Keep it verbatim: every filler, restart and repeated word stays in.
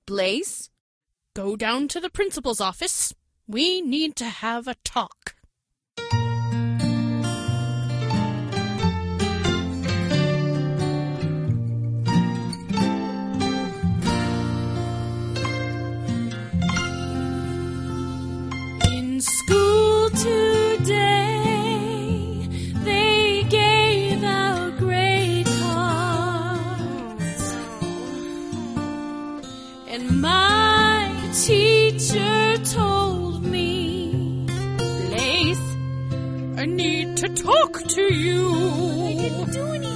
Blaze, go down to the principal's office. We need to have a talk. In school today, they gave out grade cards, and my teacher told me, Blaze, I need to talk to you. I didn't do anything.